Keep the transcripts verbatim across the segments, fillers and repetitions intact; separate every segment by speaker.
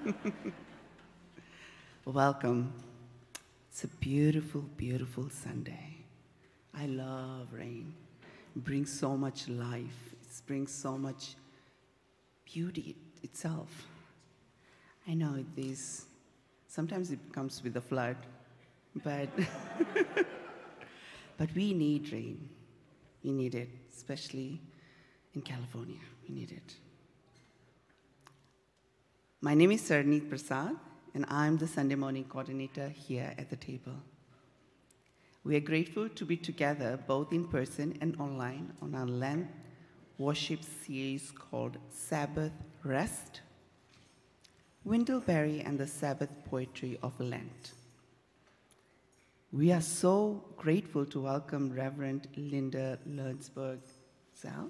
Speaker 1: Welcome. It's a beautiful, beautiful Sunday. I love rain. It brings so much life. It brings so much beauty itself. I know this, sometimes it comes with a flood, but, but we need rain. We need it, especially in California. We need it. My name is Sarneet Prasad, and I'm the Sunday morning coordinator here at the table. We are grateful to be together both in person and online on our Lent worship series called Sabbath Rest, Wendell-Berry and the Sabbath Poetry of Lent. We are so grateful to welcome Reverend Linda Lernsberg-Zell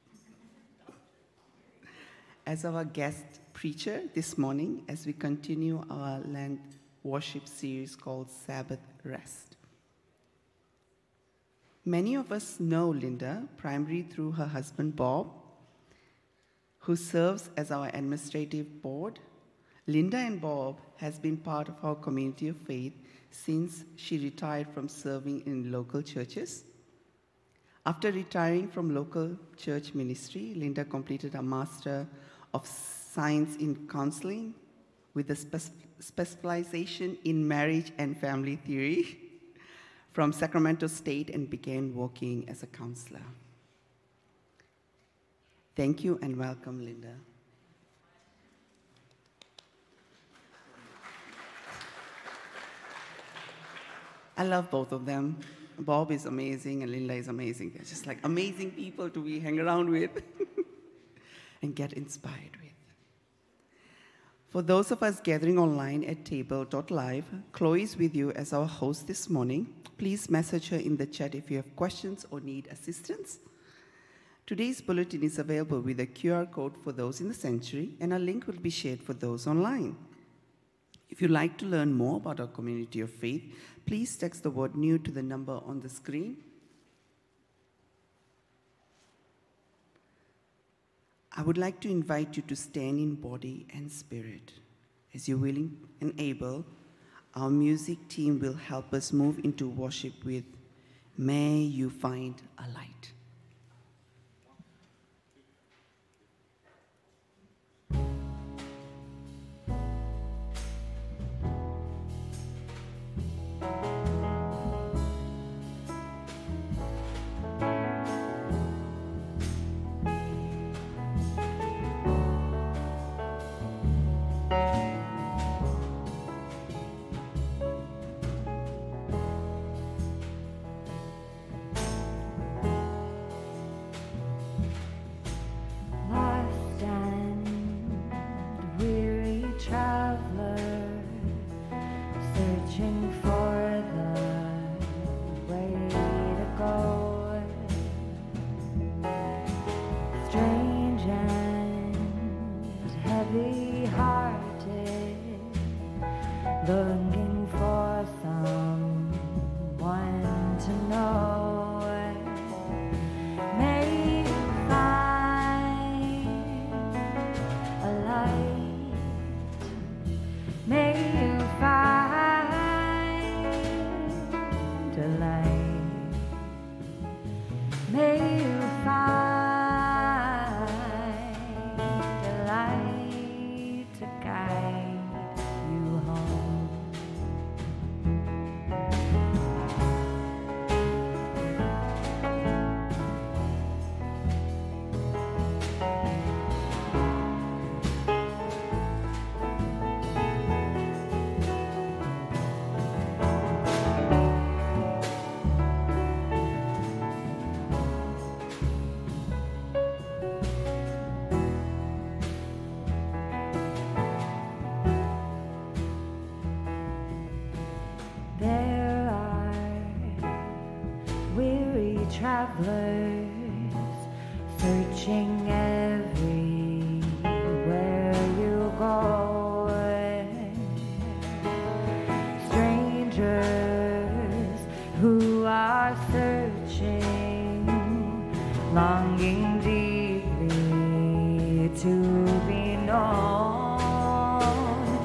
Speaker 1: as our guest preacher this morning as we continue our Lent worship series called Sabbath Rest. Many of us know Linda primarily through her husband Bob, who serves as our administrative board. Linda and Bob has been part of our community of faith since she retired from serving in local churches. After retiring from local church ministry, Linda completed a Master of Science in Counseling with a spe- specialization in marriage and family theory from Sacramento State and began working as a counselor. Thank you and welcome, Linda. I love both of them. Bob is amazing and Linda is amazing. They're just like amazing people to be hang around with and get inspired with. For those of us gathering online at table dot live, Chloe is with you as our host this morning. Please message her in the chat if you have questions or need assistance. Today's bulletin is available with a Q R code for those in the sanctuary, and a link will be shared for those online. If you'd like to learn more about our community of faith, please text the word NEW to the number on the screen. I would like to invite you to stand in body and spirit. As you're willing and able, our music team will help us move into worship with May You Find a Light.
Speaker 2: Travelers searching everywhere you go, strangers who are searching, longing deeply to be known.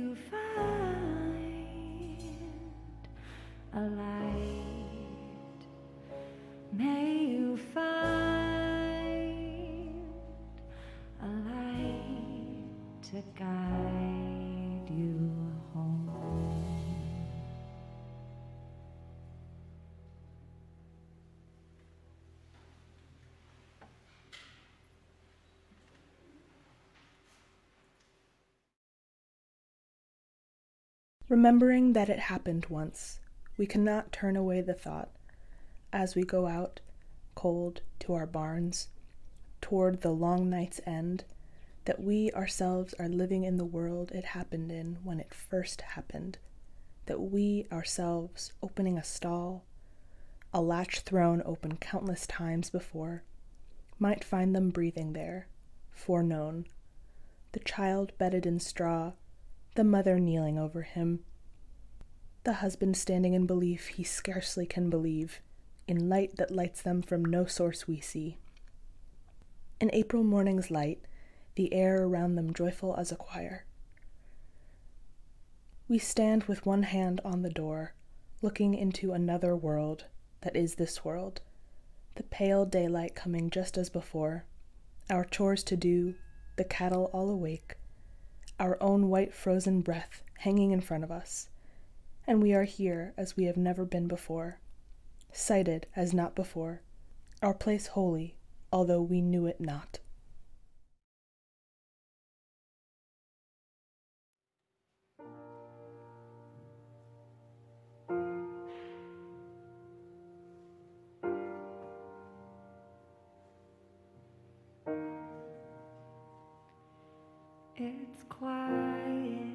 Speaker 2: you find a light. May you find a light to guide you home.
Speaker 3: Remembering that it happened once, we cannot turn away the thought as we go out, cold, to our barns, toward the long night's end, that we ourselves are living in the world it happened in when it first happened, that we ourselves, opening a stall, a latch thrown open countless times before, might find them breathing there, foreknown, the child bedded in straw, the mother kneeling over him, the husband standing in belief he scarcely can believe, in light that lights them from no source we see. An April morning's light, the air around them joyful as a choir. We stand with one hand on the door, looking into another world that is this world, the pale daylight coming just as before, our chores to do, the cattle all awake, our own white frozen breath hanging in front of us, and we are here as we have never been before, sighted as not before, our place holy, although we knew it not.
Speaker 2: It's quiet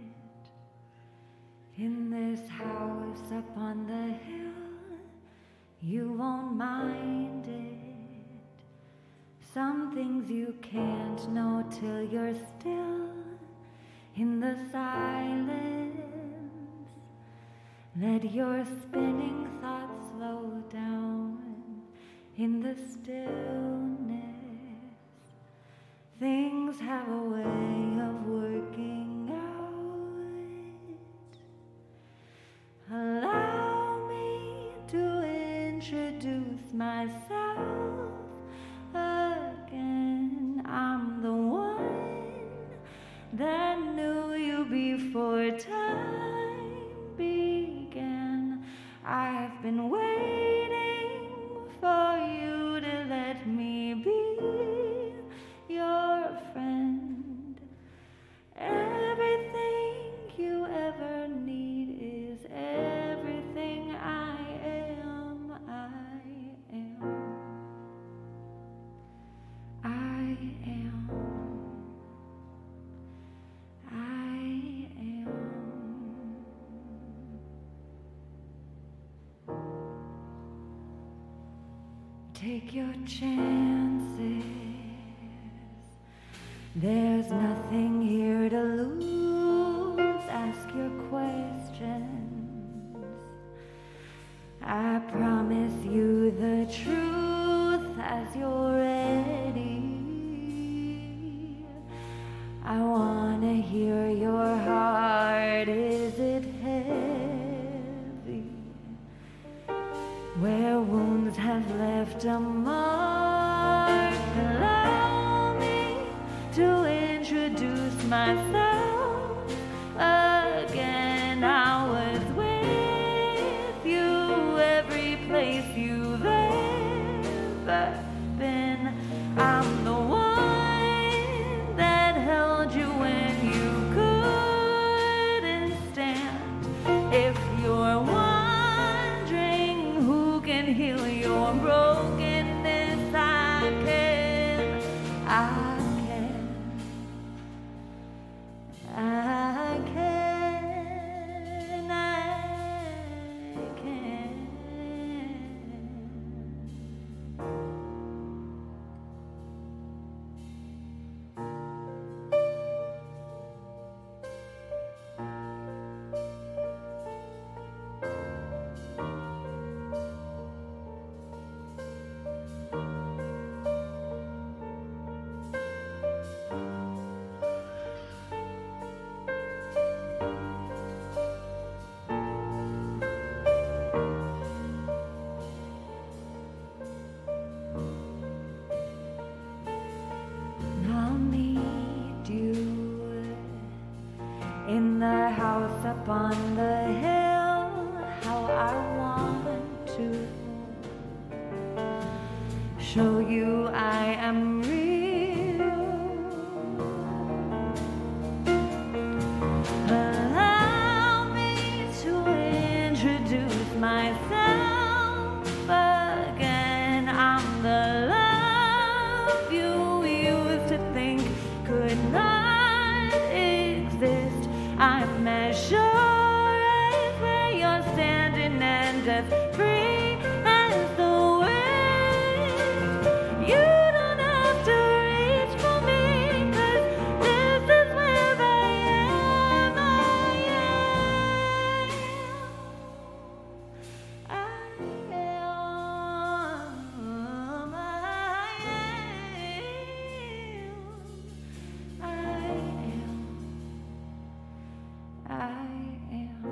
Speaker 2: in this house up on the hill. You won't mind it. Some things you can't know till you're still in the silence. Let your spinning thoughts slow down in the stillness. Things have a way of working out. Allow me to introduce myself again. I'm the one that knew you before time began. I've been waiting for you to let me be your friend. Everything you ever need is everything I am. I am. I am. I am. Take your chances. There's nothing here to lose. Ask your questions. I promise you the truth as you're ready. I wanna hear your heart. Is it heavy? Where wounds have left a mark. Allow me to introduce myself again. I was with you every place you've ever been. I'm the one that held you when you couldn't stand. If you're wondering who can heal your brokenness, I can. I house up on the hill, how I want to show you I am real. Allow me to introduce myself again. I'm the love you used to think could not exist. I'm as sure as where you're standing and as free as the wind. You don't have to reach for me, 'cause this is where I am. I am. I am. I am. I am. I am.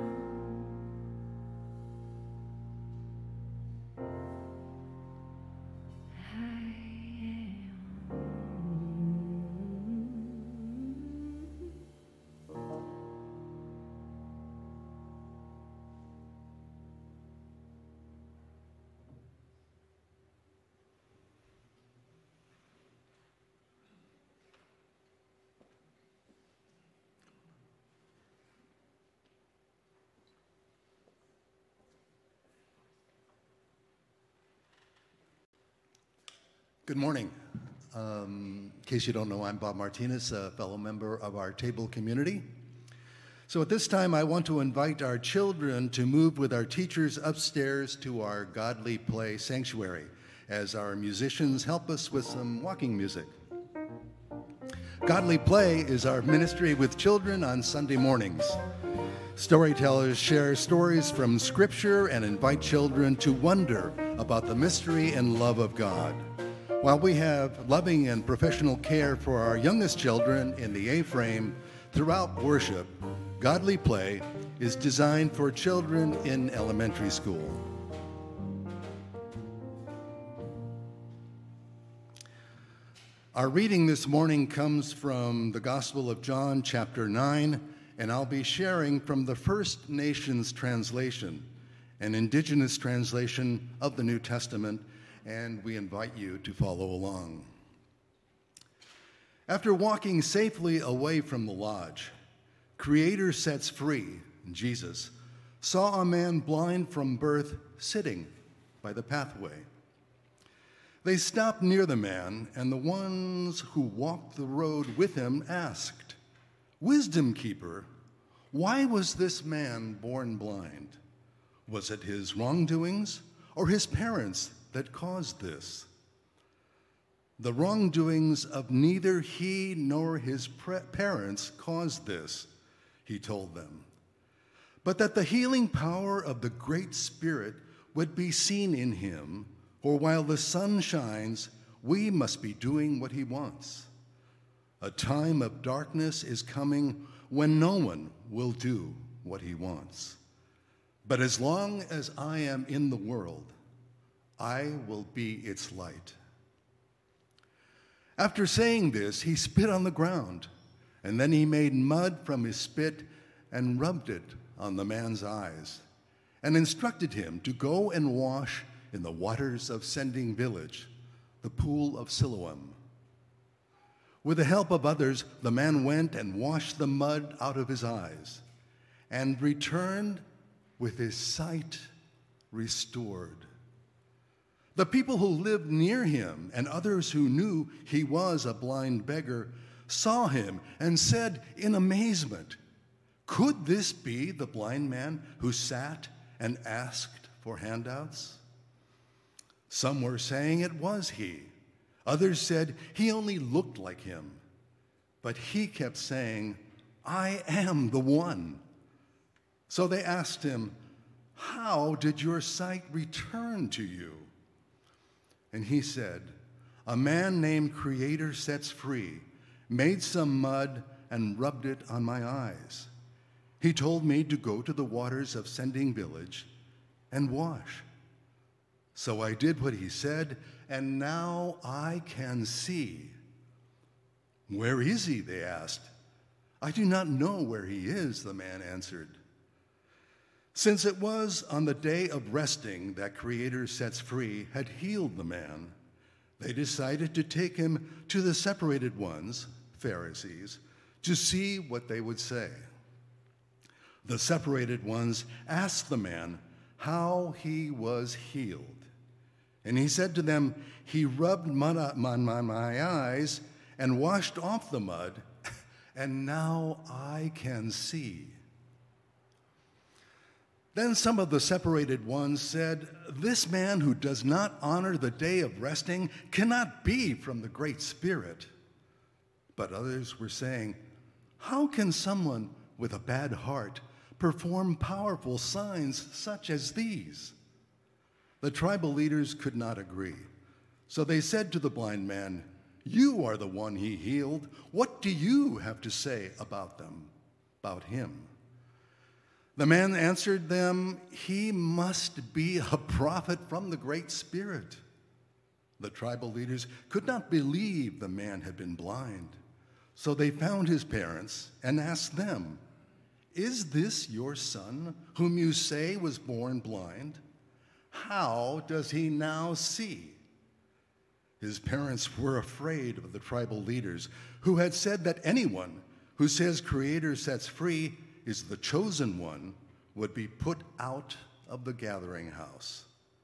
Speaker 4: Good morning. Um, in case you don't know, I'm Bob Martinez, a fellow member of our table community. So at this time, I want to invite our children to move with our teachers upstairs to our Godly Play Sanctuary as our musicians help us with some walking music. Godly Play is our ministry with children on Sunday mornings. Storytellers share stories from Scripture and invite children to wonder about the mystery and love of God. While we have loving and professional care for our youngest children in the A-frame throughout worship, Godly Play is designed for children in elementary school. Our reading this morning comes from the Gospel of John, chapter nine, and I'll be sharing from the First Nations translation, an indigenous translation of the New Testament, and we invite you to follow along. After walking safely away from the lodge, Creator Sets Free, Jesus, saw a man blind from birth sitting by the pathway. They stopped near the man, and the ones who walked the road with him asked, "Wisdom keeper, why was this man born blind? Was it his wrongdoings or his parents that caused this?" "The wrongdoings of neither he nor his parents caused this," he told them, "but that the healing power of the Great Spirit would be seen in him, for while the sun shines, we must be doing what he wants. A time of darkness is coming when no one will do what he wants. But as long as I am in the world, I will be its light." After saying this, he spit on the ground, and then he made mud from his spit and rubbed it on the man's eyes, and instructed him to go and wash in the waters of Sending Village, the pool of Siloam. With the help of others, the man went and washed the mud out of his eyes, and returned with his sight restored. The people who lived near him and others who knew he was a blind beggar saw him and said in amazement, "Could this be the blind man who sat and asked for handouts?" Some were saying it was he. Others said he only looked like him. But he kept saying, "I am the one." So they asked him, "How did your sight return to you?" And he said, "A man named Creator Sets Free made some mud and rubbed it on my eyes. He told me to go to the waters of Sending Village and wash. So I did what he said, and now I can see." "Where is he?" they asked. I do not know where he is, the man answered. Since it was on the day of resting that Creator Sets Free had healed the man, they decided to take him to the separated ones, Pharisees, to see what they would say. The separated ones asked the man how he was healed. And he said to them, he rubbed mud on my, my eyes and washed off the mud, and now I can see. Then some of the separated ones said, this man who does not honor the day of resting cannot be from the Great Spirit. But others were saying, how can someone with a bad heart perform powerful signs such as these? The tribal leaders could not agree. So they said to the blind man, you are the one he healed. What do you have to say about them, about him? The man answered them, he must be a prophet from the Great Spirit. The tribal leaders could not believe the man had been blind. So they found his parents and asked them, is this your son, whom you say was born blind? How does he now see? His parents were afraid of the tribal leaders, who had said that anyone who says Creator sets free is the chosen one would be put out of the gathering house.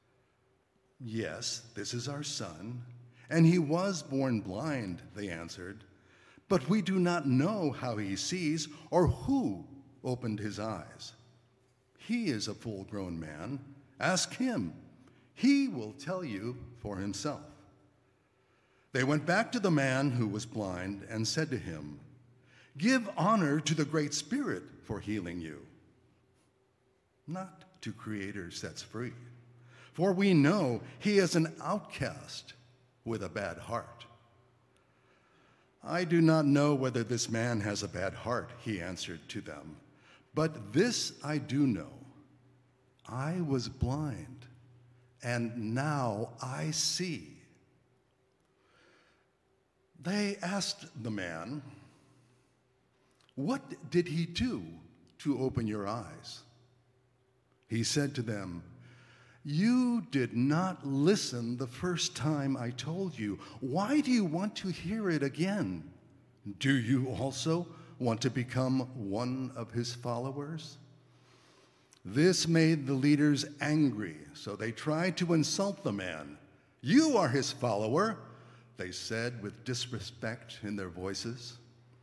Speaker 4: Yes, this is our son, and he was born blind, they answered, but we do not know how he sees or who opened his eyes. He is a full-grown man. Ask him. He will tell you for himself. They went back to the man who was blind and said to him, give honor to the Great Spirit for healing you, not to Creator Sets Free, for we know he is an outcast with a bad heart. I do not know whether this man has a bad heart, he answered to them, but this I do know. I was blind, and now I see. They asked the man, what did he do to open your eyes? He said to them, you did not listen the first time I told you. Why do you want to hear it again? Do you also want to become one of his followers? This made the leaders angry, so they tried to insult the man. You are his follower, they said with disrespect in their voices.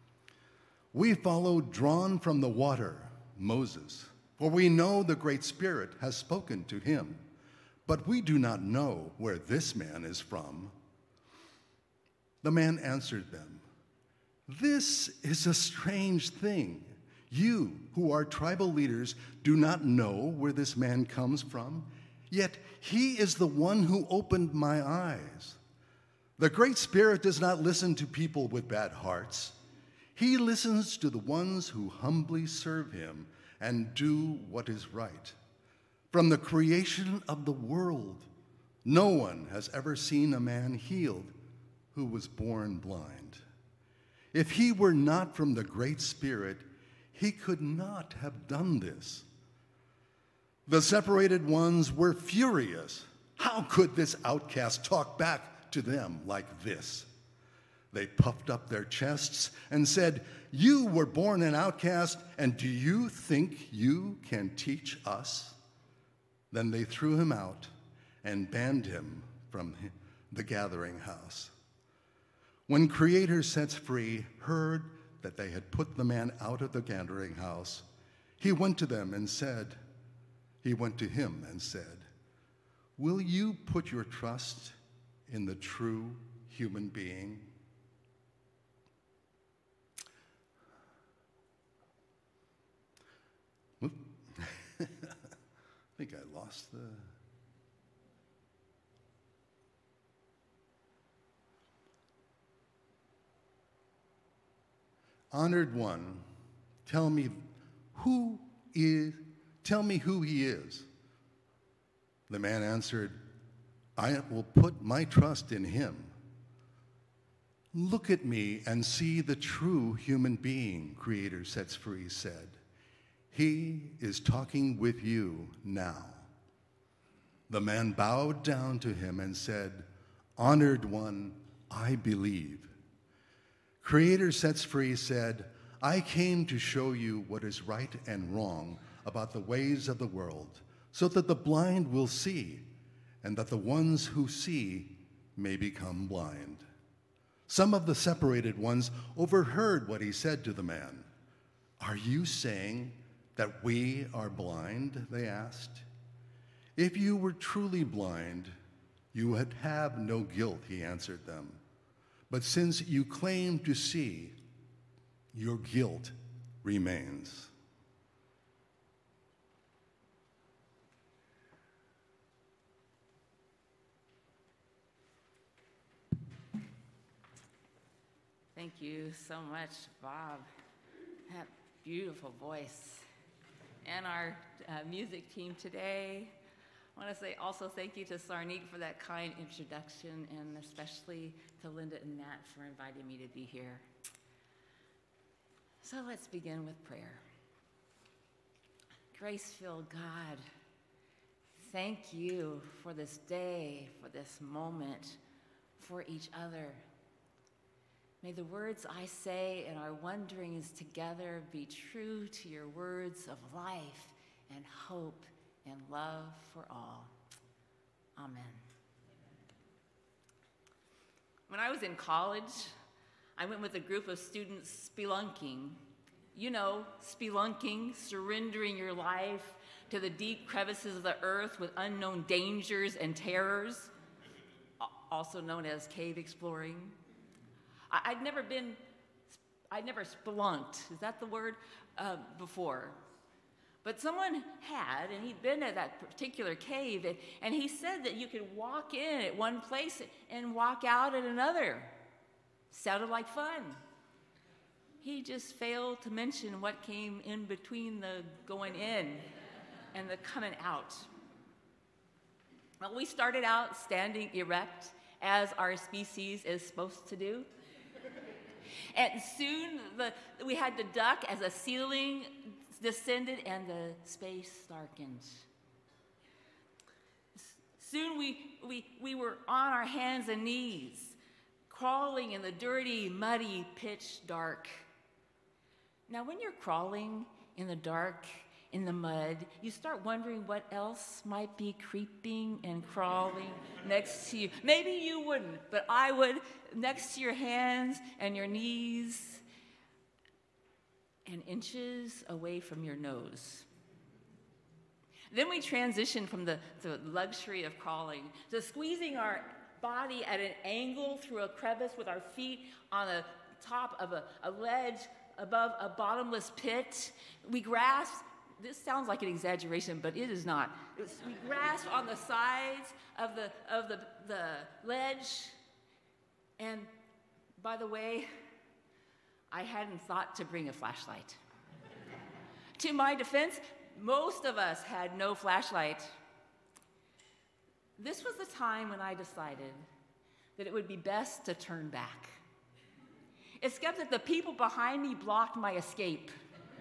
Speaker 4: We follow drawn from the water, Moses, for we know the Great Spirit has spoken to him, but we do not know where this man is from. The man answered them, this is a strange thing. You, who are tribal leaders, do not know where this man comes from, yet he is the one who opened my eyes. The Great Spirit does not listen to people with bad hearts. He listens to the ones who humbly serve him and do what is right. From the creation of the world, no one has ever seen a man healed who was born blind. If he were not from the Great Spirit, he could not have done this. The separated ones were furious. How could this outcast talk back to them like this? They puffed up their chests and said, you were born an outcast, and do you think you can teach us? Then they threw him out and banned him from the gathering house. When Creator Sets Free heard that they had put the man out of the gathering house, he went to them and said, he went to him and said, will you put your trust in the true human being? Oop. I think I lost the... Honored one, tell me who is, tell me who he is. The man answered, I will put my trust in him. Look at me and see the true human being, Creator Sets Free said. He is talking with you now. The man bowed down to him and said, Honored one, I believe. Creator Sets Free said, I came to show you what is right and wrong about the ways of the world, so that the blind will see, and that the ones who see may become blind. Some of the separated ones overheard what he said to the man. Are you saying that we are blind? They asked. If you were truly blind, you would have no guilt, he answered them. But since you claim to see, your guilt remains.
Speaker 5: Thank you so much, Bob. That beautiful voice. And our uh, music team today. I want to say also thank you to Sarnik for that kind introduction, and especially to Linda and Nat for inviting me to be here. So let's begin with prayer. Grace-filled God, thank you for this day, for this moment, for each other. May the words I say and our wanderings together be true to your words of life and hope and love for all. Amen. When I was in college, I went with a group of students spelunking. You know, spelunking, surrendering your life to the deep crevices of the earth with unknown dangers and terrors, also known as cave exploring. I'd never been, I'd never spelunked, is that the word, uh, before. But someone had, and he'd been at that particular cave, and, and he said that you could walk in at one place and walk out at another. Sounded like fun. He just failed to mention what came in between the going in and the coming out. Well, we started out standing erect, as our species is supposed to do. And soon the, we had to duck as the ceiling descended and the space darkened. Soon we, we, we were on our hands and knees, crawling in the dirty, muddy, pitch dark. Now, when you're crawling in the dark, in the mud, you start wondering what else might be creeping and crawling next to you. Maybe you wouldn't, but I would, next to your hands and your knees and inches away from your nose. Then we transition from the, the luxury of crawling to squeezing our body at an angle through a crevice with our feet on the top of a, a ledge above a bottomless pit. We grasp. This sounds like an exaggeration, but it is not. It's, we grasp on the sides of the of the, the ledge. And by the way, I hadn't thought to bring a flashlight. To my defense, most of us had no flashlight. This was the time when I decided that it would be best to turn back. Except that the people behind me blocked my escape.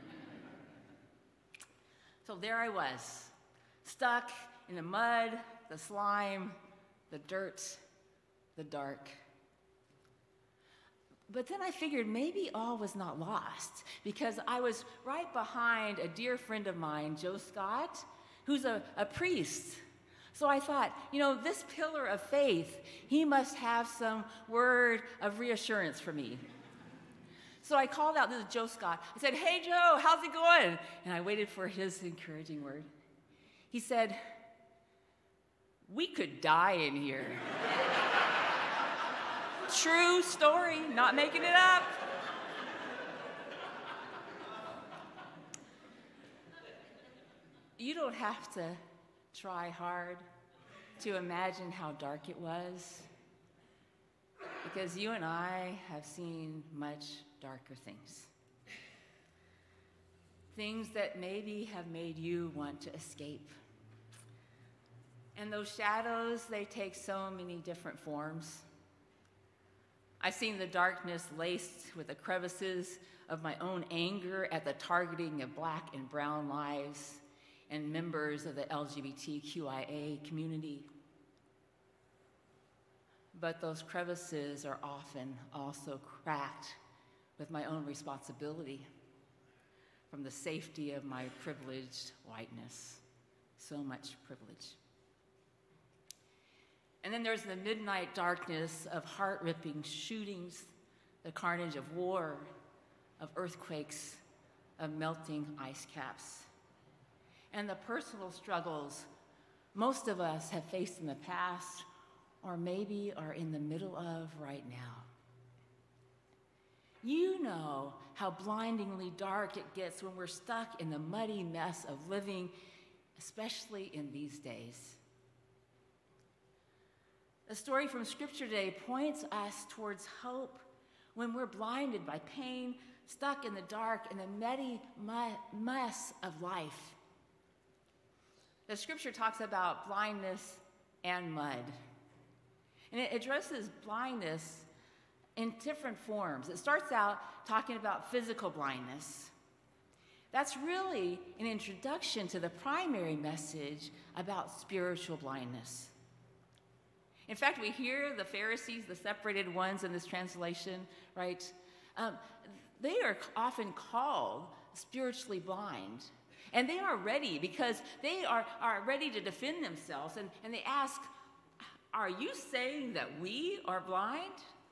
Speaker 5: So there I was, stuck in the mud, the slime, the dirt, the dark. But then I figured maybe all was not lost, because I was right behind a dear friend of mine, Joe Scott, who's a, a priest. So I thought, you know, this pillar of faith, he must have some word of reassurance for me. So I called out, this is Joe Scott. I said, hey, Joe, how's it going? And I waited for his encouraging word. He said, we could die in here. True story, not making it up. You don't have to try hard to imagine how dark it was, because you and I have seen much darker things. Things that maybe have made you want to escape. And those shadows, they take so many different forms. I've seen the darkness laced with the crevices of my own anger at the targeting of black and brown lives and members of the L G B T Q I A community. But those crevices are often also cracked with my own responsibility from the safety of my privileged whiteness. So much privilege. And then there's the midnight darkness of heart-ripping shootings, the carnage of war, of earthquakes, of melting ice caps, and the personal struggles most of us have faced in the past or maybe are in the middle of right now. You know how blindingly dark it gets when we're stuck in the muddy mess of living, especially in these days. The story from Scripture today points us towards hope when we're blinded by pain, stuck in the dark in the muddy mu- mess of life. The Scripture talks about blindness and mud. And it addresses blindness in different forms. It starts out talking about physical blindness. That's really an introduction to the primary message about spiritual blindness. In fact, we hear the Pharisees, the separated ones in this translation, right? Um, they are often called spiritually blind. And they are ready because they are, are ready to defend themselves. And, and they ask, are you saying that we are blind?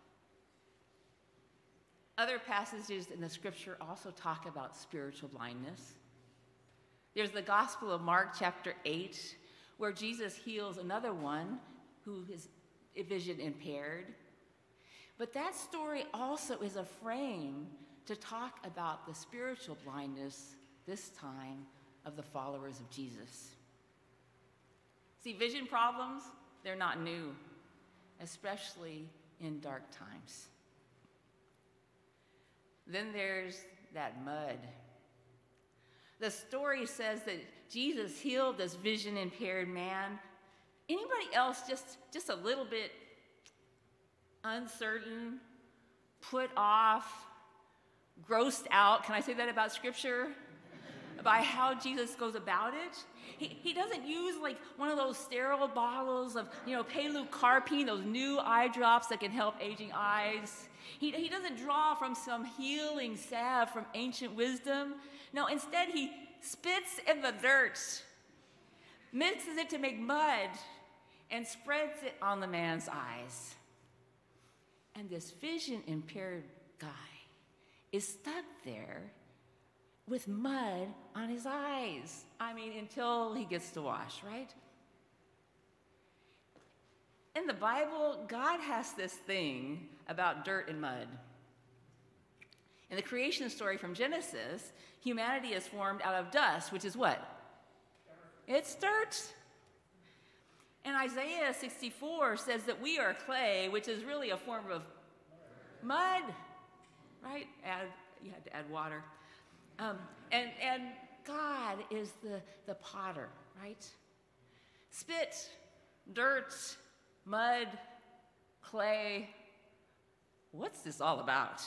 Speaker 5: Other passages in the Scripture also talk about spiritual blindness. There's the Gospel of Mark chapter eight, where Jesus heals another one who is vision impaired. But that story also is a frame to talk about the spiritual blindness, this time, of the followers of Jesus. See, vision problems, they're not new, especially in dark times. Then there's that mud. The story says that Jesus healed this vision impaired man. Anybody else just, just a little bit uncertain, put off, grossed out, can I say that about Scripture? By how Jesus goes about it? He, he doesn't use like one of those sterile bottles of, you know, pilocarpine, those new eye drops that can help aging eyes. He, he doesn't draw from some healing salve from ancient wisdom. No, instead he spits in the dirt, mixes it to make mud, and spreads it on the man's eyes. And this vision-impaired guy is stuck there with mud on his eyes. I mean, until he gets to wash, right? In the Bible, God has this thing about dirt and mud. In the creation story from Genesis, humanity is formed out of dust, which is what? Dirt. It's dirt. And Isaiah sixty-four says that we are clay, which is really a form of mud, right? Add, you had to add water. Um, and, and God is the, the potter, right? Spit, dirt, mud, clay. What's this all about?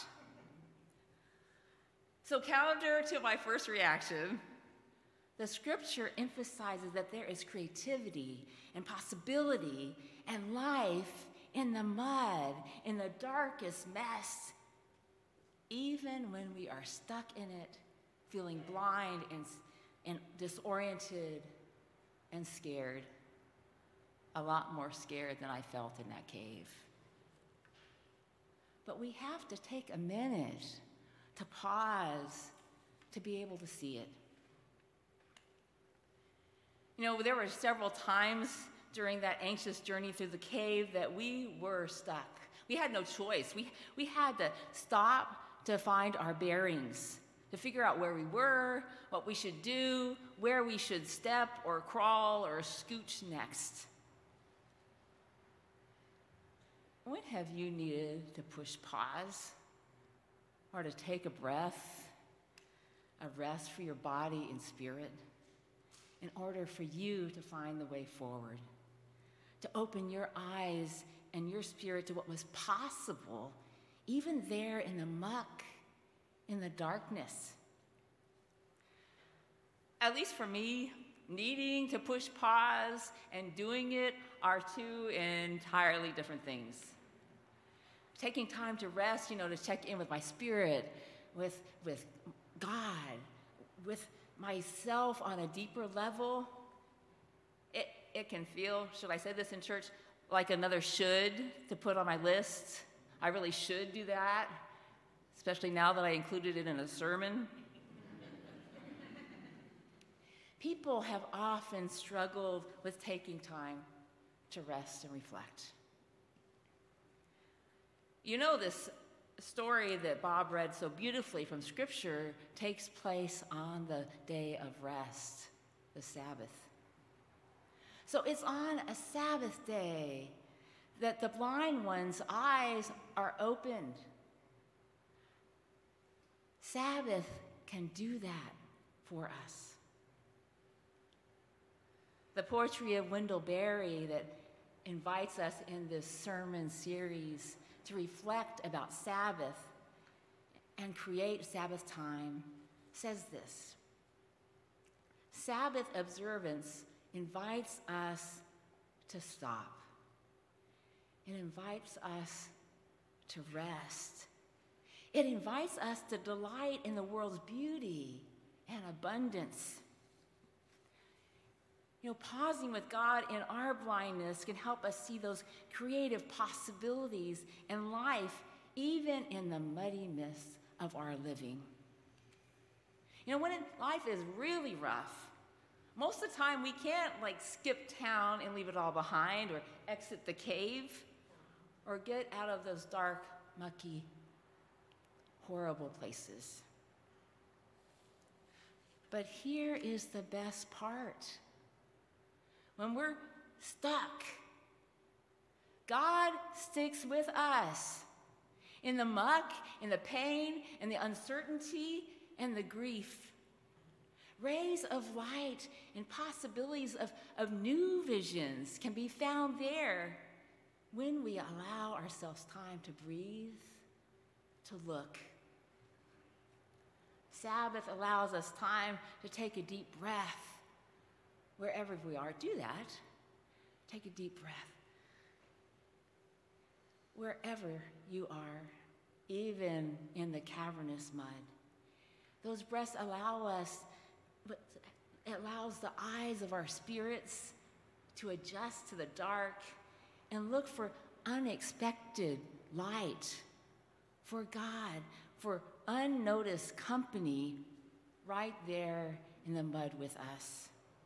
Speaker 5: So counter to my first reaction, the Scripture emphasizes that there is creativity and possibility and life in the mud, in the darkest mess, even when we are stuck in it, feeling blind and, and disoriented and scared, a lot more scared than I felt in that cave. But we have to take a minute to pause to be able to see it. You know, there were several times during that anxious journey through the cave that we were stuck. We had no choice. We, we had to stop to find our bearings, to figure out where we were, what we should do, where we should step or crawl or scooch next. When have you needed to push pause or to take a breath, a rest for your body and spirit, in order for you to find the way forward, to open your eyes and your spirit to what was possible even there in the muck, in the darkness. At least for me, needing to push pause and doing it are two entirely different things. Taking time to rest, you know, to check in with my spirit, with, with God, with myself on a deeper level, it, it can feel, should I say this in church, like another should to put on my list. I really should do that, especially now that I included it in a sermon. People have often struggled with taking time to rest and reflect. You know, this story that Bob read so beautifully from Scripture takes place on the day of rest, the Sabbath. So it's on a Sabbath day that the blind one's eyes are opened. Sabbath can do that for us. The poetry of Wendell Berry that invites us in this sermon series to reflect about Sabbath and create Sabbath time says this: Sabbath observance invites us to stop. It invites us to rest. It invites us to delight in the world's beauty and abundance. You know, pausing with God in our blindness can help us see those creative possibilities in life, even in the muddy mist of our living. You know, when life is really rough, most of the time we can't like skip town and leave it all behind, or exit the cave, or get out of those dark, mucky, horrible places. But here is the best part. When we're stuck, God sticks with us in the muck, in the pain, in the uncertainty, and the grief. Rays of light and possibilities of, of new visions can be found there when we allow ourselves time to breathe, to look. Sabbath allows us time to take a deep breath. Wherever we are, do that. Take a deep breath. Wherever you are, even in the cavernous mud, those breaths allow us, it allows the eyes of our spirits to adjust to the dark and look for unexpected light, for God, for unnoticed company right there in the mud with us.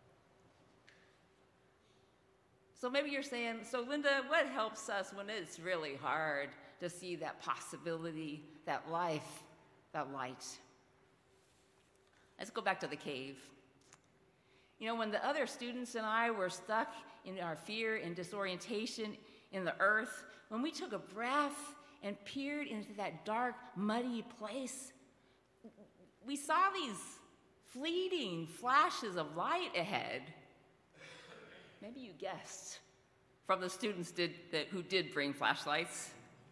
Speaker 5: So maybe you're saying, so Linda, what helps us when it's really hard to see that possibility, that life, that light? Let's go back to the cave. You know, when the other students and I were stuck in our fear and disorientation in the earth, when we took a breath and peered into that dark, muddy place, we saw these fleeting flashes of light ahead. Maybe you guessed from the students did, that, who did bring flashlights.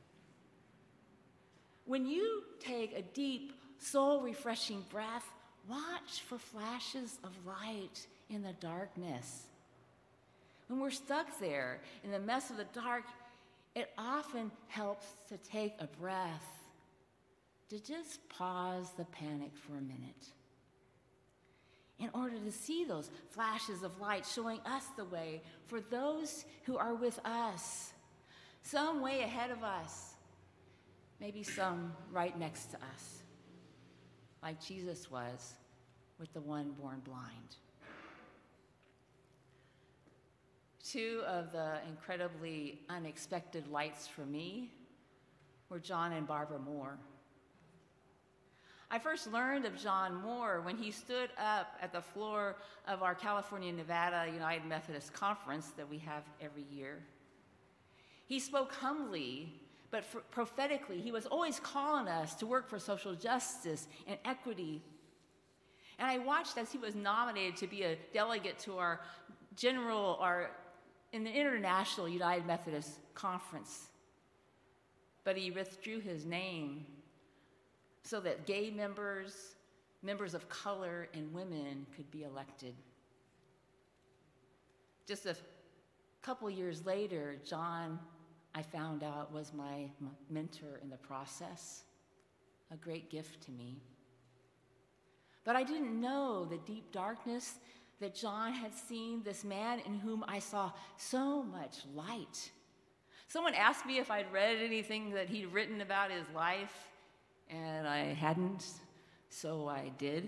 Speaker 5: When you take a deep, soul-refreshing breath, watch for flashes of light in the darkness. When we're stuck there in the mess of the dark, it often helps to take a breath, to just pause the panic for a minute, in order to see those flashes of light showing us the way for those who are with us, some way ahead of us, maybe some right next to us, like Jesus was with the one born blind. Two of the incredibly unexpected lights for me were John and Barbara Moore. I first learned of John Moore when he stood up at the floor of our California, Nevada United Methodist Conference that we have every year. He spoke humbly, but prophetically. He was always calling us to work for social justice and equity. And I watched as he was nominated to be a delegate to our general, our in the International United Methodist Conference. But but he withdrew his name so that gay members, members of color, and women could be elected. Just a couple years later, John, I found out, was my m- mentor in the process, a great gift to me. But I didn't know the deep darkness that John had seen, this man in whom I saw so much light. Someone asked me if I'd read anything that he'd written about his life, and I hadn't, so I did.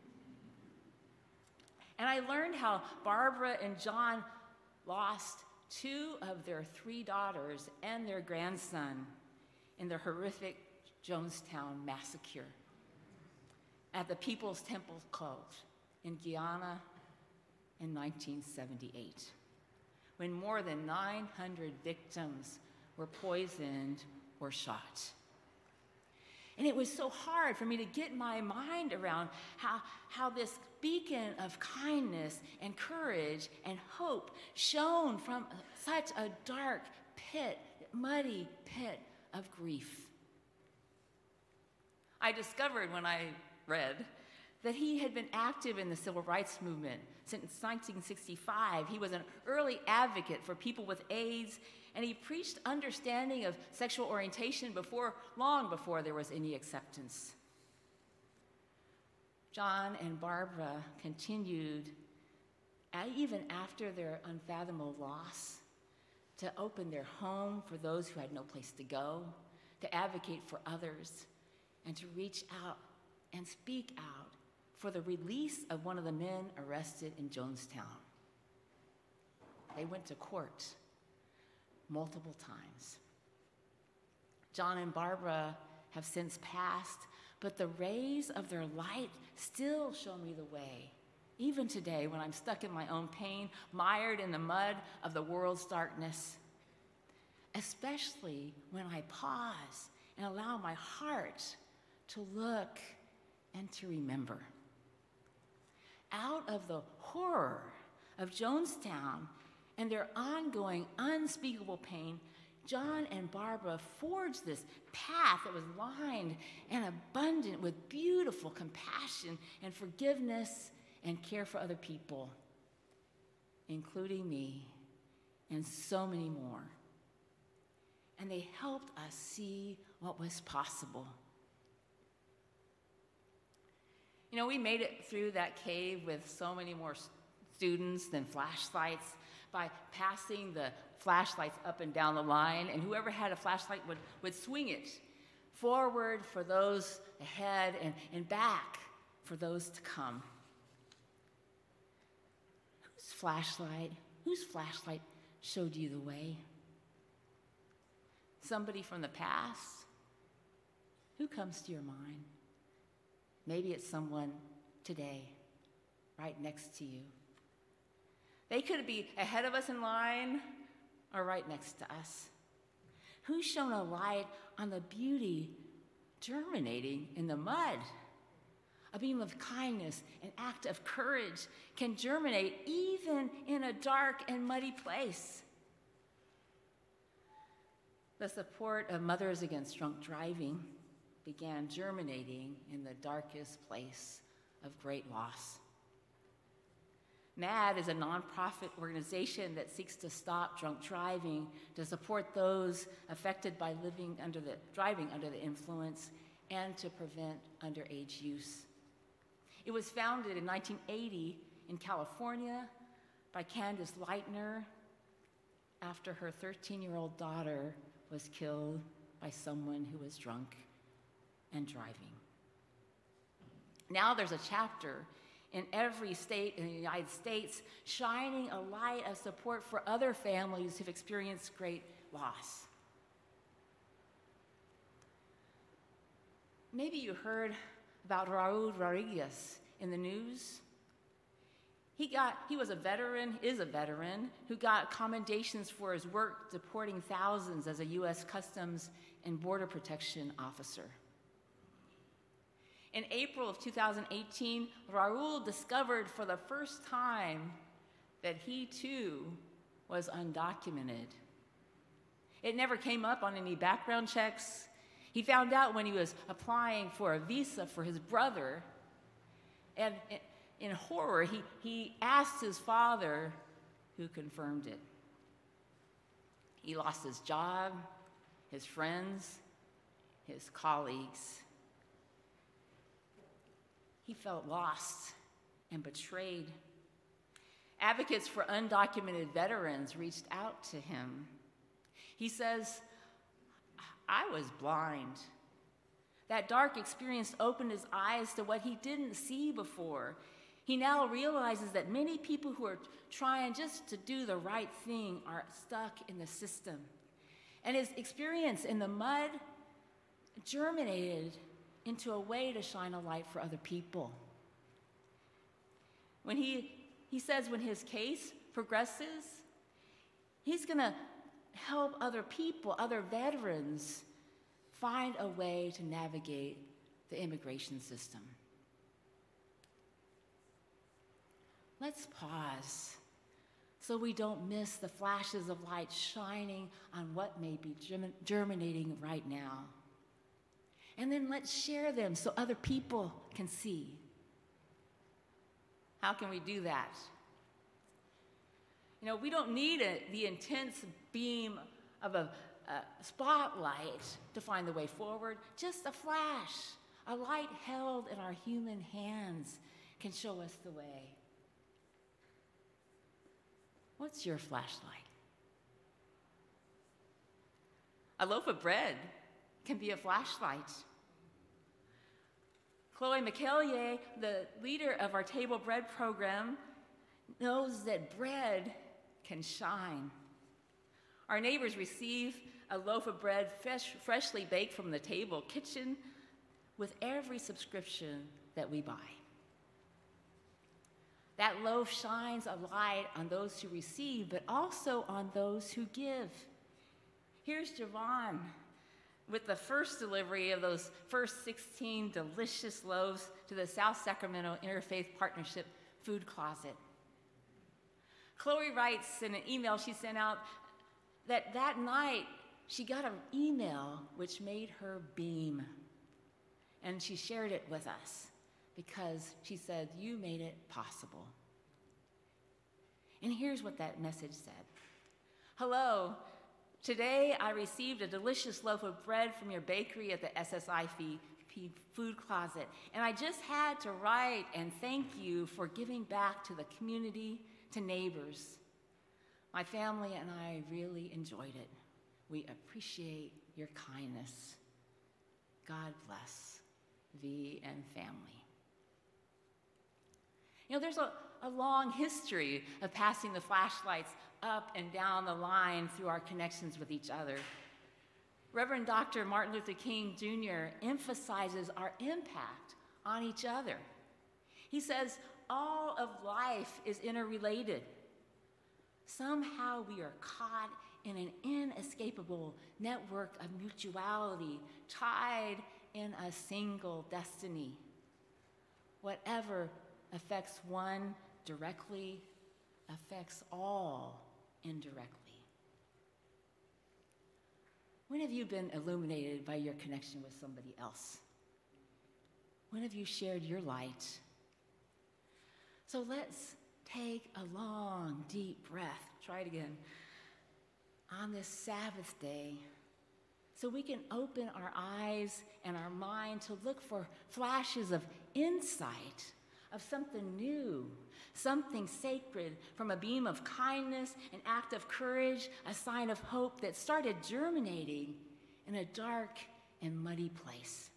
Speaker 5: And I learned how Barbara and John lost two of their three daughters and their grandson in the horrific Jonestown massacre at the People's Temple Cult in Guyana in nineteen seventy-eight, when more than nine hundred victims were poisoned or shot. And it was so hard for me to get my mind around how, how this beacon of kindness and courage and hope shone from such a dark pit, muddy pit of grief. I discovered when I read that he had been active in the civil rights movement since nineteen sixty-five. He was an early advocate for people with AIDS, and he preached understanding of sexual orientation before, long before there was any acceptance. John and Barbara continued, even after their unfathomable loss, to open their home for those who had no place to go, to advocate for others, and to reach out and speak out for the release of one of the men arrested in Jonestown. They went to court multiple times. John and Barbara have since passed, but the rays of their light still show me the way, even today when I'm stuck in my own pain, mired in the mud of the world's darkness, especially when I pause and allow my heart to look and to remember. Out of the horror of Jonestown and their ongoing unspeakable pain, John and Barbara forged this path that was lined and abundant with beautiful compassion and forgiveness and care for other people, including me and so many more. And they helped us see what was possible. You know, we made it through that cave with so many more students than flashlights by passing the flashlights up and down the line, and whoever had a flashlight would, would swing it forward for those ahead and, and back for those to come. Whose flashlight, whose flashlight showed you the way? Somebody from the past? Who comes to your mind? Maybe it's someone today, right next to you. They could be ahead of us in line or right next to us. Who's shown a light on the beauty germinating in the mud? A beam of kindness, an act of courage can germinate even in a dark and muddy place. The support of Mothers Against Drunk Driving began germinating in the darkest place of great loss. MAD is a nonprofit organization that seeks to stop drunk driving, to support those affected by living under the, driving under the influence, and to prevent underage use. It was founded in nineteen eighty in California by Candace Leitner after her thirteen-year-old daughter was killed by someone who was drunk and driving. Now there's a chapter in every state in the United States shining a light of support for other families who've experienced great loss. Maybe you heard about Raul Rodriguez in the news. He got, he was a veteran, is a veteran, who got commendations for his work deporting thousands as a U S Customs and Border Protection officer. In April of two thousand eighteen, Raul discovered for the first time that he too was undocumented. It never came up on any background checks. He found out when he was applying for a visa for his brother, and in horror, he, he asked his father, who confirmed it. He lost his job, his friends, his colleagues. He felt lost and betrayed. Advocates for undocumented veterans reached out to him. He says, I was blind. That dark experience opened his eyes to what he didn't see before. He now realizes that many people who are trying just to do the right thing are stuck in the system. And his experience in the mud germinated into a way to shine a light for other people. When he, he says when his case progresses, he's going to help other people, other veterans, find a way to navigate the immigration system. Let's pause so we don't miss the flashes of light shining on what may be germinating right now. And then let's share them so other people can see. How can we do that? You know, we don't need a, the intense beam of a, a spotlight to find the way forward. Just a flash, a light held in our human hands can show us the way. What's your flashlight? A loaf of bread can be a flashlight. Chloe McEllier, the leader of our Table Bread program, knows that bread can shine. Our neighbors receive a loaf of bread fresh, freshly baked from the Table Kitchen with every subscription that we buy. That loaf shines a light on those who receive, but also on those who give. Here's Javon with the first delivery of those first sixteen delicious loaves to the South Sacramento Interfaith Partnership Food Closet. Chloe writes in an email she sent out that that night she got an email which made her beam. And she shared it with us because she said, you made it possible. And here's what that message said. Hello, today I received a delicious loaf of bread from your bakery at the S S I Food Closet, and I just had to write and thank you for giving back to the community, to neighbors. My family and I really enjoyed it. We appreciate your kindness. God bless V and family. You know, there's a, a long history of passing the flashlights up and down the line through our connections with each other. Reverend Doctor Martin Luther King Junior emphasizes our impact on each other. He says, all of life is interrelated. Somehow we are caught in an inescapable network of mutuality, tied in a single destiny. Whatever affects one directly affects all indirectly. When have you been illuminated by your connection with somebody else? When have you shared your light? So let's take a long, deep breath. Try it again. On this Sabbath day, so we can open our eyes and our mind to look for flashes of insight, of something new, something sacred, from a beam of kindness, an act of courage, a sign of hope that started germinating in a dark and muddy place.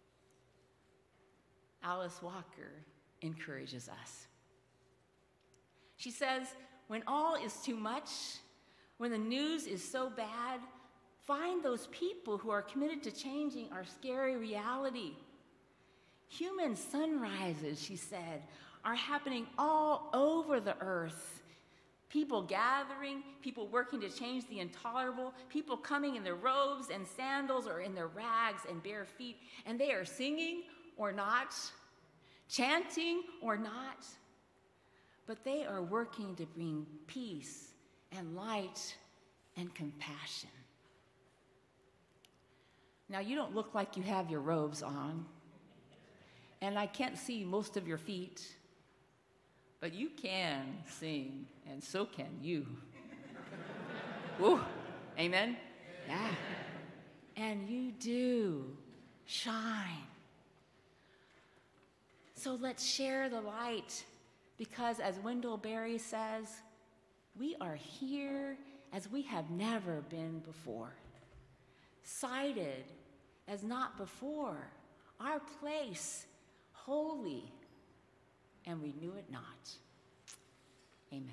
Speaker 5: Alice Walker encourages us. She says, when all is too much, when the news is so bad, find those people who are committed to changing our scary reality. Human sunrises, she said, are happening all over the earth. People gathering, people working to change the intolerable, people coming in their robes and sandals or in their rags and bare feet, and they are singing or not, chanting or not, but they are working to bring peace and light and compassion. Now, you don't look like you have your robes on, and I can't see most of your feet, but you can sing, and so can you. Woo. Amen? Yeah. And you do shine. So let's share the light, because as Wendell Berry says, we are here as we have never been before, sighted as not before, our place holy, and we knew it not. Amen.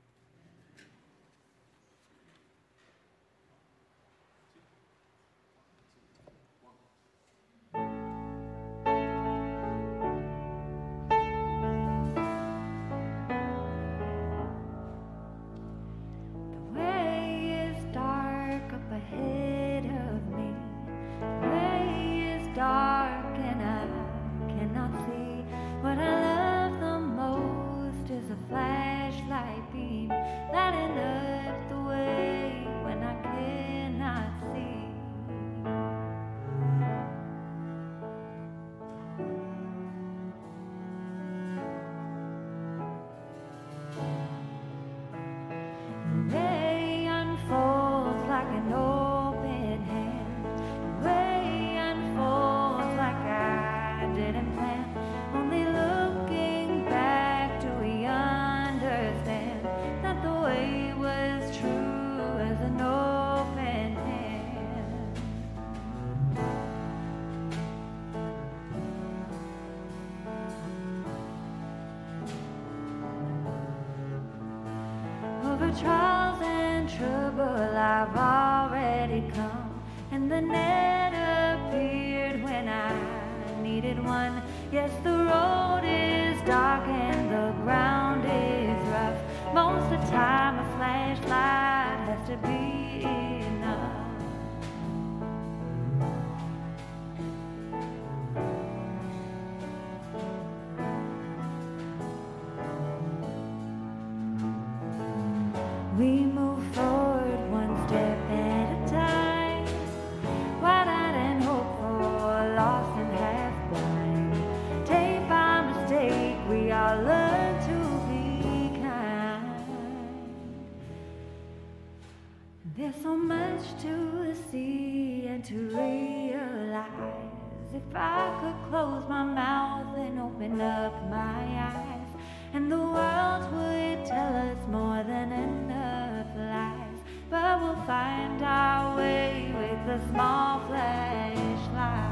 Speaker 2: Trials and trouble I've already come, and the net appeared when I needed one. Yes, the road is dark and the ground is rough. Most of the time a flashlight has to be enough. We move forward one step at a time, wide-eyed and hopeful, lost and half blind. Day by mistake, we all learn to be kind. There's so much to see and to realize. If I could close my mouth and open up my eyes, and the world would tell us more than enough lies, but we'll find our way with a small flashlight.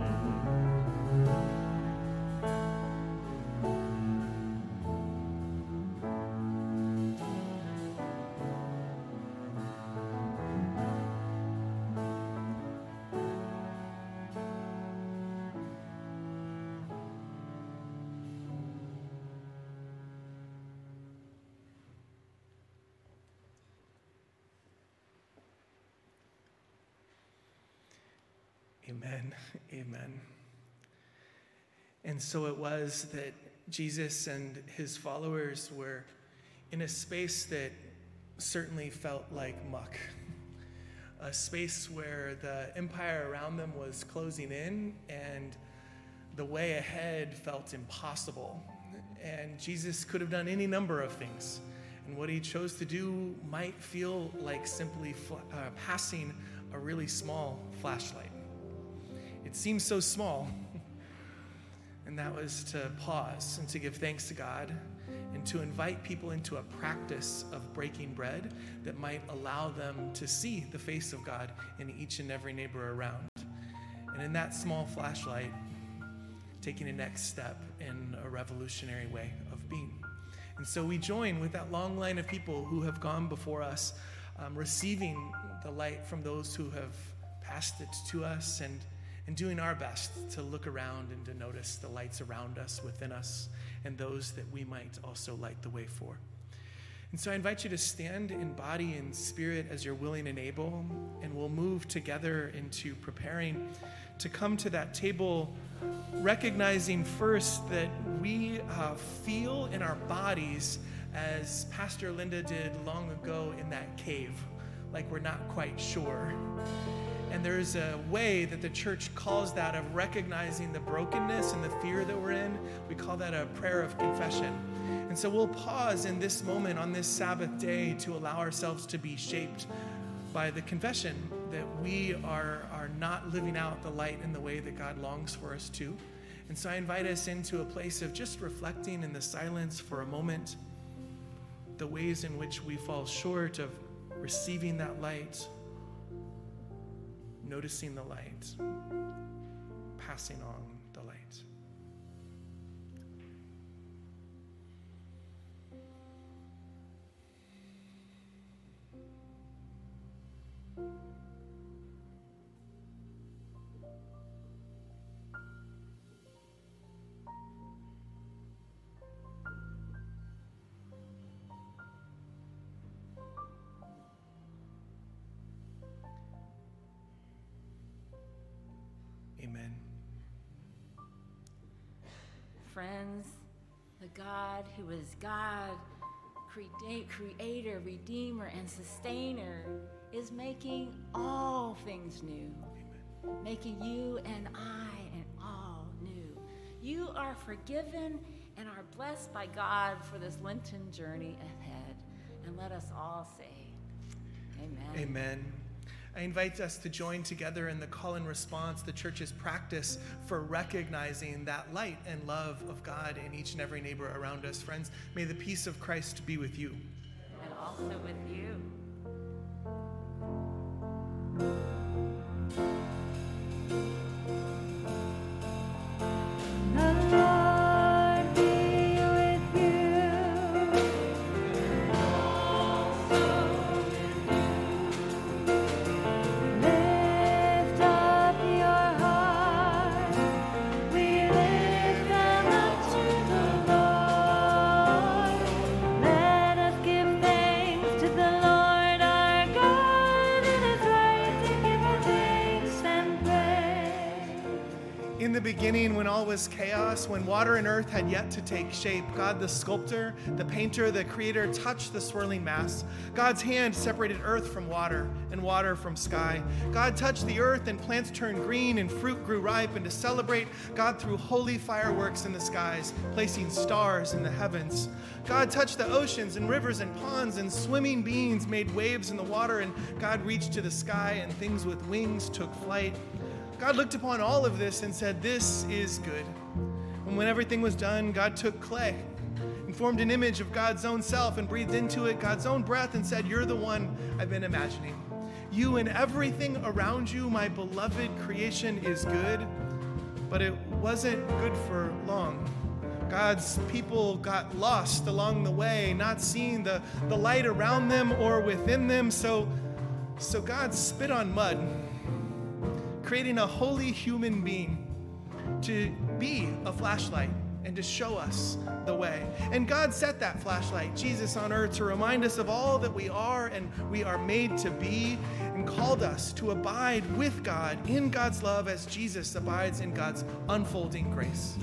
Speaker 6: Amen. Amen. And so it was that Jesus and his followers were in a space that certainly felt like muck, a space where the empire around them was closing in and the way ahead felt impossible. And Jesus could have done any number of things. And what he chose to do might feel like simply fl- uh, passing a really small flashlight. It seems so small. And that was to pause and to give thanks to God and to invite people into a practice of breaking bread that might allow them to see the face of God in each and every neighbor around. And in that small flashlight, taking a next step in a revolutionary way of being. And so we join with that long line of people who have gone before us, um, receiving the light from those who have passed it to us, and and doing our best to look around and to notice the lights around us, within us, and those that we might also light the way for. And so I invite you to stand in body and spirit as you're willing and able, and we'll move together into preparing to come to that table, recognizing first that we uh, feel in our bodies, as Pastor Linda did long ago in that cave, like we're not quite sure. And there's a way that the church calls that of recognizing the brokenness and the fear that we're in. We call that a prayer of confession. And so we'll pause in this moment on this Sabbath day to allow ourselves to be shaped by the confession that we are, are not living out the light in the way that God longs for us to. And so I invite us into a place of just reflecting in the silence for a moment the ways in which we fall short of receiving that light, noticing the light, passing on the light. Amen.
Speaker 5: Friends, the God who is God, crea- creator, redeemer, and sustainer, is making all things new. Amen. Making you and I and all new. You are forgiven and are blessed by God for this Lenten journey ahead. And let us all say, amen.
Speaker 6: Amen. I invite us to join together in the call and response, the church's practice for recognizing that light and love of God in each and every neighbor around us. Friends, may the peace of Christ be with you.
Speaker 5: And also with you.
Speaker 6: Beginning, when all was chaos, when water and earth had yet to take shape, God the sculptor, the painter, the creator touched the swirling mass. God's hand separated earth from water and water from sky. God touched the earth and plants turned green and fruit grew ripe. And to celebrate, God threw holy fireworks in the skies, placing stars in the heavens. God touched the oceans and rivers and ponds, and swimming beings made waves in the water. And God reached to the sky, and things with wings took flight. God looked upon all of this and said, "This is good." And when everything was done, God took clay and formed an image of God's own self and breathed into it God's own breath and said, "You're the one I've been imagining. You and everything around you, my beloved creation, is good." But it wasn't good for long. God's people got lost along the way, not seeing the, the light around them or within them. So, so God spit on mud, creating a holy human being to be a flashlight and to show us the way. And God set that flashlight, Jesus on earth, to remind us of all that we are and we are made to be, and called us to abide with God in God's love as Jesus abides in God's unfolding grace.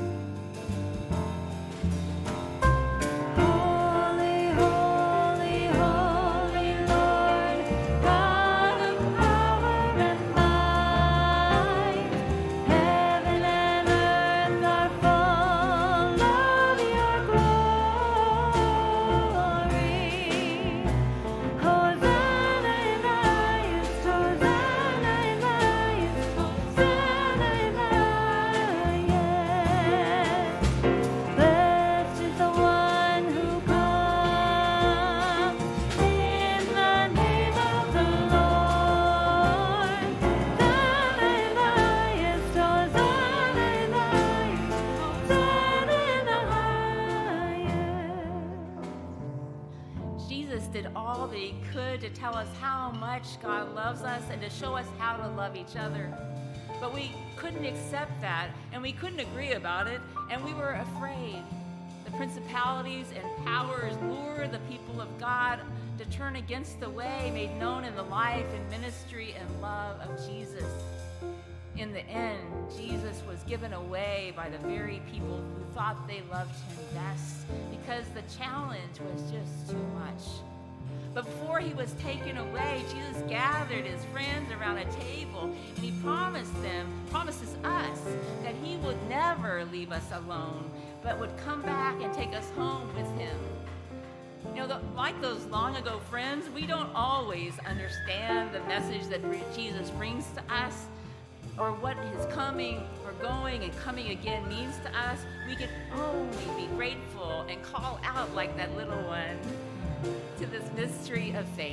Speaker 5: To tell us how much God loves us and to show us how to love each other. But we couldn't accept that, and we couldn't agree about it, and we were afraid. The principalities and powers lured the people of God to turn against the way made known in the life and ministry and love of Jesus. In the end, Jesus was given away by the very people who thought they loved him best because the challenge was just too much. But before he was taken away, Jesus gathered his friends around a table, and he promised them, promises us, that he would never leave us alone, but would come back and take us home with him. You know, the, like those long ago friends, we don't always understand the message that Jesus brings to us, or what his coming or going and coming again means to us. We can only be grateful and call out like that little one to this mystery of faith.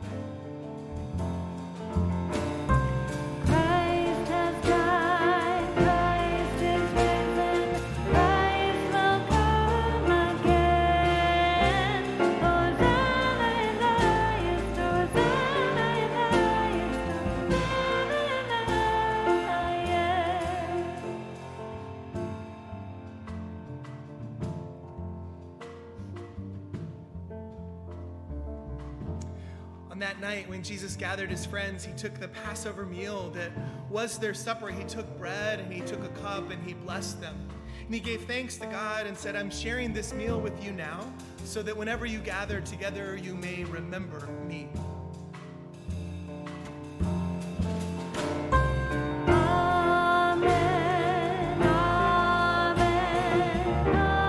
Speaker 2: Christ has died, Christ is risen, Christ will come again. Hosanna in the highest, Hosanna in the highest, Hosanna in the highest.
Speaker 6: On that night, when Jesus gathered his friends, he took the Passover meal that was their supper. He took bread and he took a cup and he blessed them. And he gave thanks to God and said, I'm sharing this meal with you now so that whenever you gather together, you may remember me.
Speaker 2: Amen, amen,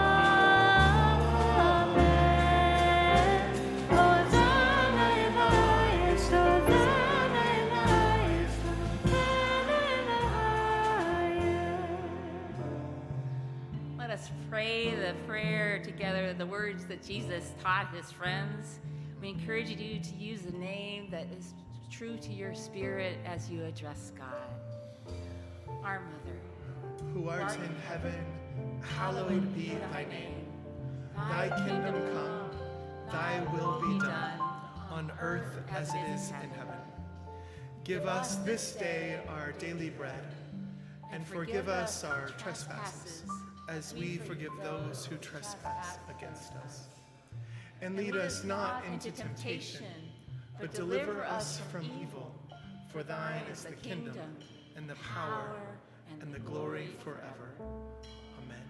Speaker 2: amen. Hosanna in the highest, Hosanna in the highest, Hosanna in the highest.
Speaker 5: Let us pray the prayer together, the words that Jesus taught his friends. We encourage you to use the name that is true to your spirit as you address God. Our Mother,
Speaker 6: Who art in heaven, hallowed be thy name. Thy kingdom come, thy will be done, on earth as it is in heaven. Give us this day our daily bread, and forgive us our trespasses, as we forgive those who trespass against us. And lead us not into temptation, but deliver us from evil. For thine is the kingdom, and the power, and the glory forever. Amen.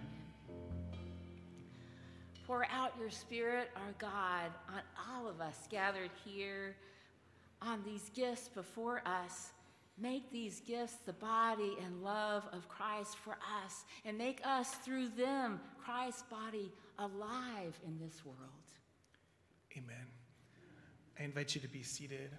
Speaker 5: pour out your Spirit, our God, on all of us gathered here, on these gifts before us. Make these gifts the body and love of Christ for us, and make us, through them, Christ's body alive in this world.
Speaker 6: Amen. I invite you to be seated.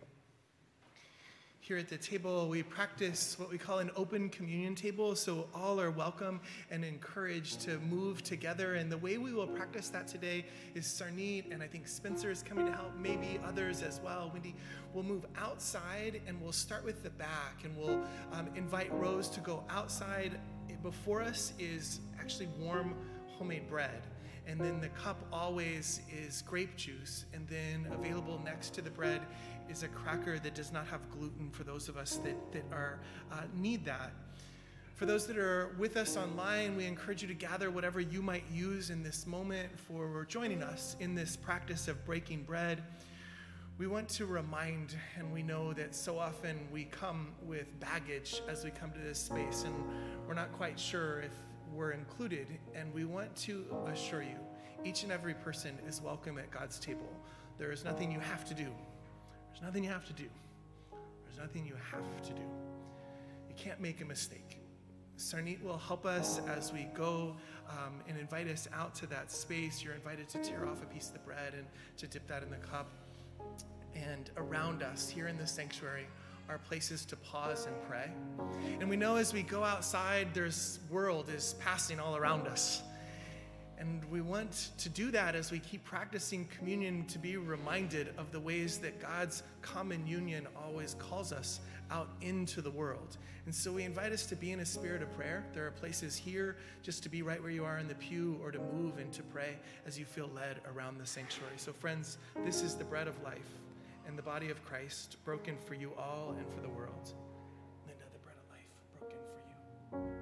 Speaker 6: Here at the table, we practice what we call an open communion table, so all are welcome and encouraged to move together. And the way we will practice that today is Sarneet, and I think Spencer is coming to help, maybe others as well. Wendy, we'll move outside, and we'll start with the back, and we'll um, invite Rose to go outside. Before us is actually warm homemade bread. And then the cup always is grape juice. And then available next to the bread is a cracker that does not have gluten for those of us that, that are uh, need that. For those that are with us online, we encourage you to gather whatever you might use in this moment for joining us in this practice of breaking bread. We want to remind, and we know that so often we come with baggage as we come to this space, and we're not quite sure if we're included, and we want to assure you, each and every person is welcome at God's table. There is nothing you have to do. There's nothing you have to do. There's nothing you have to do. You can't make a mistake. Sarneet will help us as we go um, and invite us out to that space. You're invited to tear off a piece of the bread and to dip that in the cup. And around us here in the sanctuary are places to pause and pray. And we know as we go outside, this world is passing all around us. And we want to do that as we keep practicing communion, to be reminded of the ways that God's common union always calls us out into the world. And so we invite us to be in a spirit of prayer. There are places here just to be right where you are in the pew, or to move and to pray as you feel led around the sanctuary. So friends, this is the bread of life and the body of Christ, broken for you all and for the world. Linda, the bread of life, broken for you.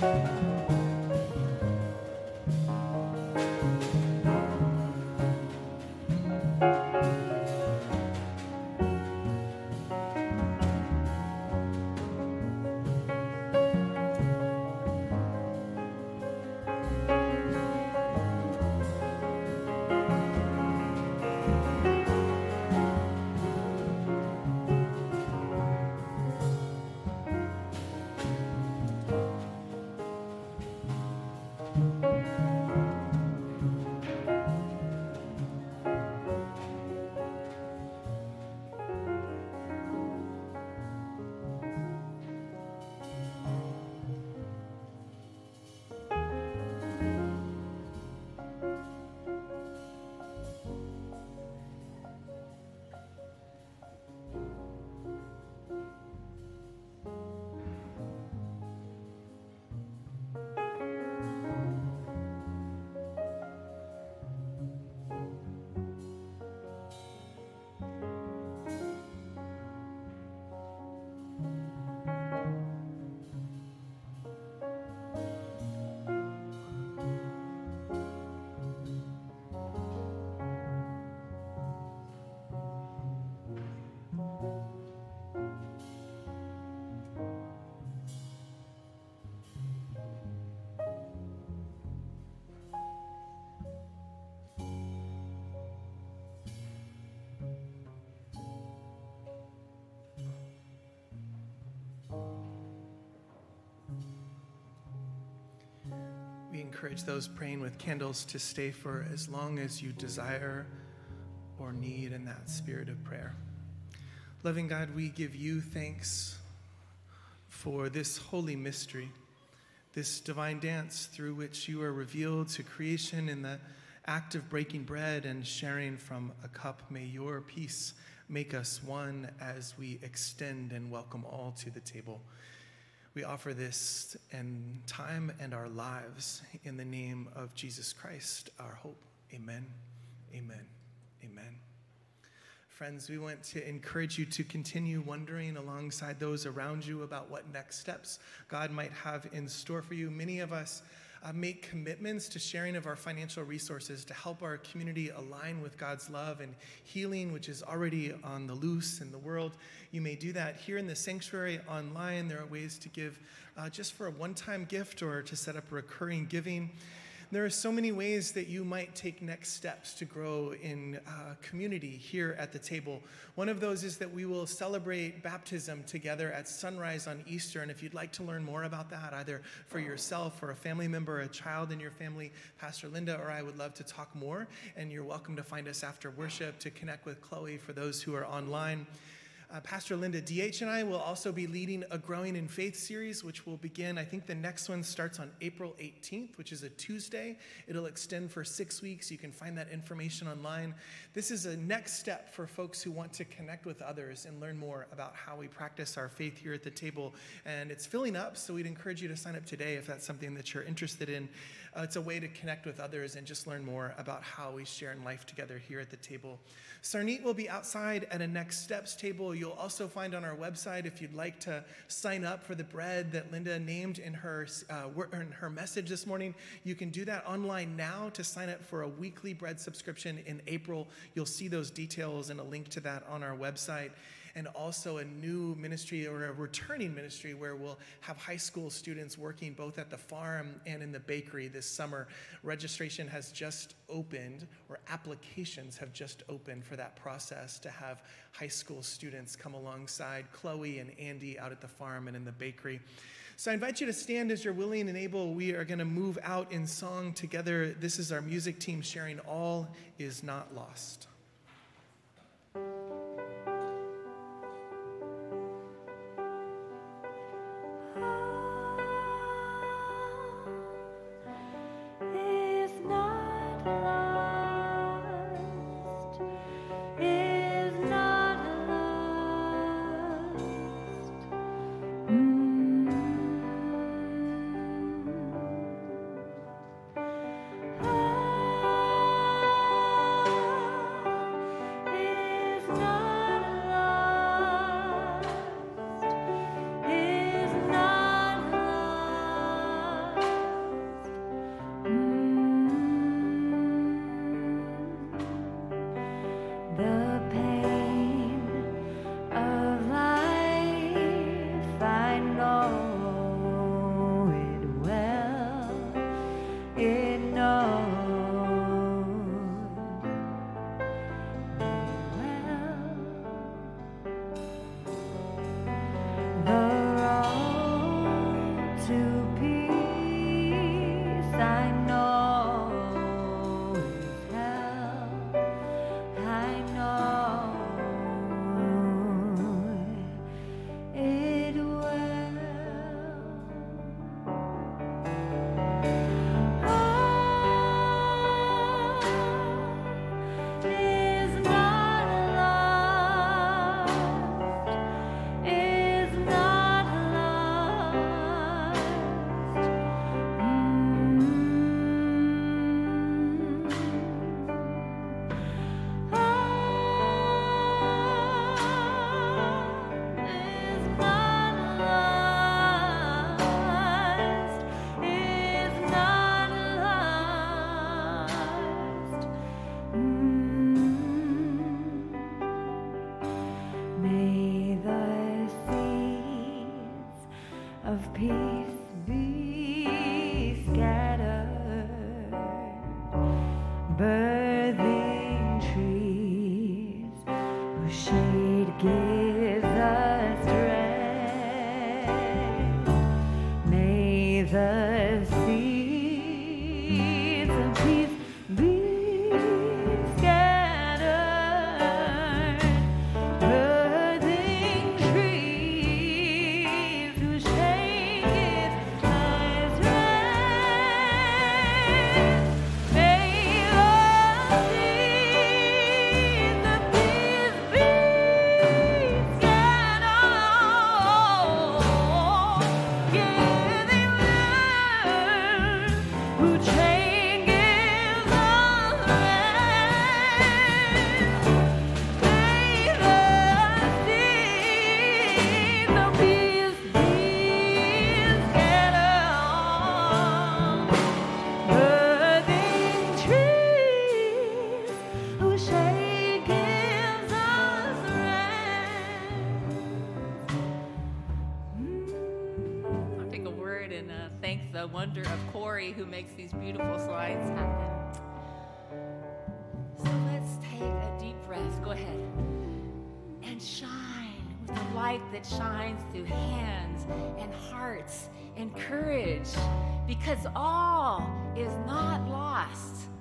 Speaker 6: We encourage those praying with candles to stay for as long as you desire or need in that spirit of prayer. Loving God, we give you thanks for this holy mystery, this divine dance through which you are revealed to creation in the act of breaking bread and sharing from a cup. May your peace make us one as we extend and welcome all to the table. We offer this in time and our lives in the name of Jesus Christ, our hope. Amen, amen, amen. Friends, we want to encourage you to continue wondering alongside those around you about what next steps God might have in store for you. Many of us uh, make commitments to sharing of our financial resources to help our community align with God's love and healing, which is already on the loose in the world. You may do that here in the sanctuary, online. There are ways to give uh, just for a one-time gift or to set up recurring giving. There are so many ways that you might take next steps to grow in uh, community here at the table. One of those is that we will celebrate baptism together at sunrise on Easter. And if you'd like to learn more about that, either for yourself or a family member, a child in your family, Pastor Linda or I would love to talk more. And you're welcome to find us after worship to connect with Chloe for those who are online. Uh, Pastor Linda D H and I will also be leading a Growing in Faith series, which will begin, I think the next one starts on April eighteenth, which is a Tuesday. It'll extend for six weeks. You can find that information online. This is a next step for folks who want to connect with others and learn more about how we practice our faith here at the table. And it's filling up, so we'd encourage you to sign up today if that's something that you're interested in. Uh, it's a way to connect with others and just learn more about how we share in life together here at the table. Sarneet will be outside at a Next Steps table. You'll also find on our website, if you'd like to sign up for the bread that Linda named in her, uh, in her message this morning, you can do that online now to sign up for a weekly bread subscription in April. You'll see those details and a link to that on our website. And also a new ministry or a returning ministry where we'll have high school students working both at the farm and in the bakery this summer. Registration has just opened, or applications have just opened for that process to have high school students come alongside Chloe and Andy out at the farm and in the bakery. So I invite you to stand as you're willing and able. We are going to move out in song together. This is our music team sharing All Is Not Lost.
Speaker 2: Oh to peace, I know is hell. I know it will. All is not lost, is not lost. May the seeds of peace be scattered, birthing trees whose shade gives us rest. May the seeds of peace be scattered, birthing trees whose shade gives us rest. May the seeds of peace be scattered, giving birth who chain gives us rest. May the seeds of peace be scattered, birthing trees whose shade gives us rest.
Speaker 5: I'll take a word and uh, thank the wonder of Corey who makes these beautiful slides happen. So let's take a deep breath. Go ahead. And shine with the light that shines through hands and hearts and courage, because all is not lost.